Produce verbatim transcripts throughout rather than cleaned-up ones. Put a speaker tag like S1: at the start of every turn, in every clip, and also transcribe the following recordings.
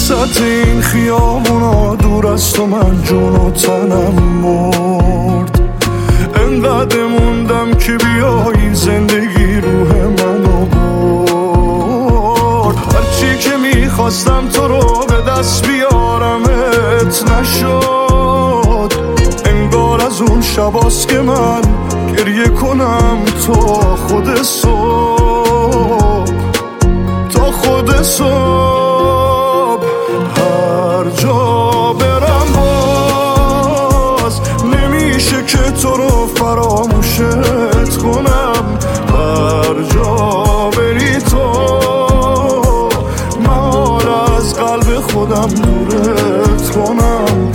S1: وسط این خیابونا دور از تو من جون و تنم مرد. انقدر موندم که بیایی زندگی روح منو برد. هرچی که میخواستم تو رو به دست بیارمت نشد. انگار از اون شباست که من گریه کنم تا خود صبح، تا خود صبح. هر جا برم باز نمیشه که تو رو فراموشت کنم. هر جا بری تو محال از قلب خودم دورت کنم.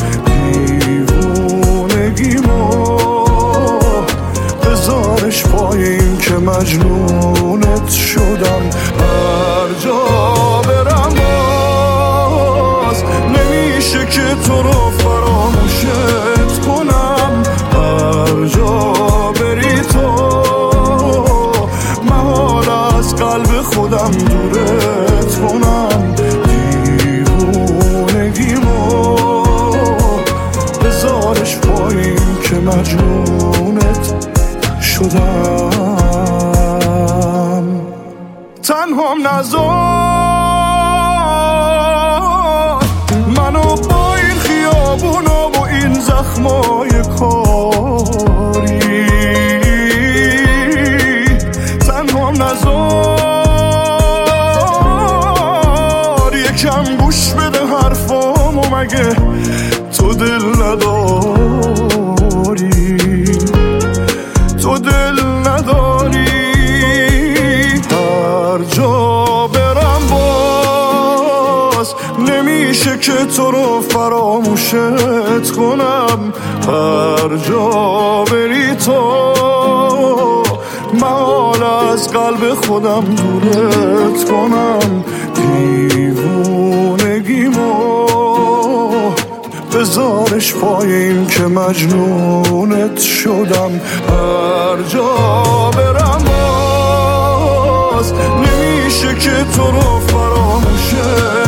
S1: دیوونگیمو بذارش پای این که مجنونت شدم. هر جا برم باز نمیشه که تو رو فراموشت کنم. هر جا بری تو محال از قلب خودم دورت کنم. دیوونگیمو بذارش پای این که مجنونت شدم. تنهام نذار منو با این خیابونا و این زخمای کاری. تنهام نذار یکم گوش بده حرفامو، مگه تو دل نداری؟ تو دل نداری؟ هر جا برم باز نمیشه که تو رو فراموشت کنم. هر جا بری تو محال از قلب خودم دورت کنم. دیوونگیمو بذارش پای این که مجنونت شدم. هر جا برم باز نمیشه که تو رو فراموشت